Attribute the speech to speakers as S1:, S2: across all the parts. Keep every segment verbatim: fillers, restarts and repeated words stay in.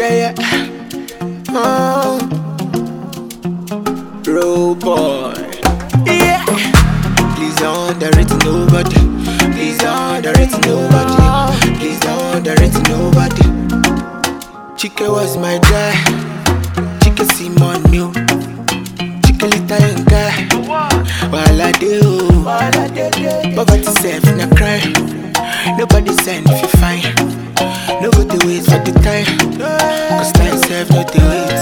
S1: yeah, yeah. Oh, Road boy. Yeah. Please don't underrate nobody. Please don't underrate nobody. Please don't underrate nobody. Chike was my guy. Chike Simon new. Chike Lita and guy. While I do, poverty self na cry. Nobody send if you find. No go to wait for the time. Cause time self no to wait.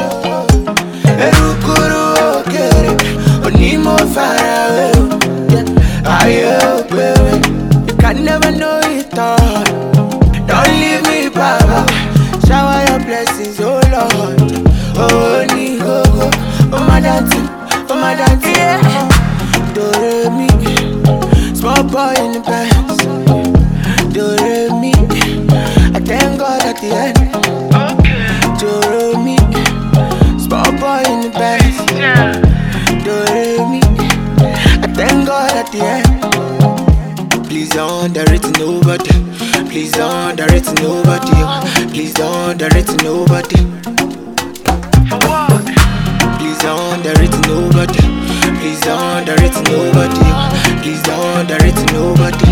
S1: Erukuru okere, onimo far away. Ayo baby, you can never know it all. Don't leave me, Baba. Shower your blessings, oh Lord. Oh ni go go, oh my daddy, oh my daddy. Yeah. Do re mi, small boy in the pants. Do re mi, I thank God at the end. Do re mi, small boy in the pants. Do re mi, I thank God at the end. Please don't underrate nobody. Please don't underrate nobody. Please don't underrate nobody. Please don't underrate nobody. Please don't underrate nobody. Please don't underrate nobody.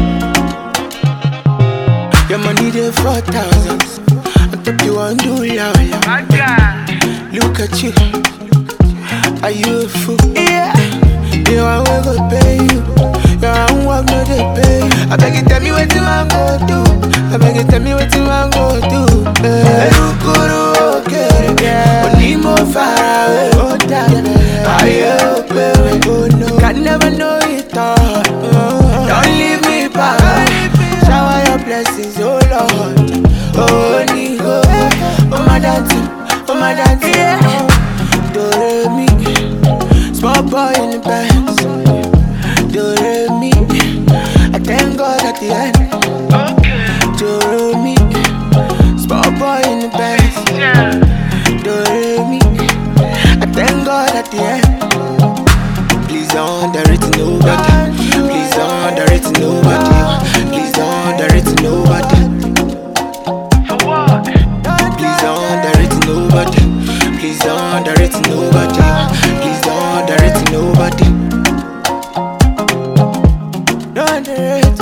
S1: Your money there for thousands. I top you want do la la. Look at you. Are you a fool? Yeah. You want we go pay you. You want work no they pay you. I beg you tell me what you want go do. I beg you tell me what you want go do. Erukuru okere, onimo far away. Oh damn, ayo baby, oh no, can never know it all. Don't leave me back. Shower your blessings, oh Lord. Oh ni go, oh my daddy, oh my daddy. Yeah. Do re mi, small boy in the pants. Do re mi, I thank God at the end. Do re mi, small boy in the pants. Do re mi, I thank God at the end. Please don't underrate nobody. Please don't underrate nobody. Please don't underrate nobody. Please don't underrate nobody. Please don't underrate nobody. Please don't underrate nobody. Don't underrate.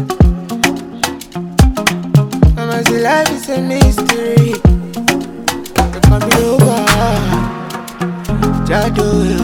S1: Mama say life is a mystery. They call me over. Jado.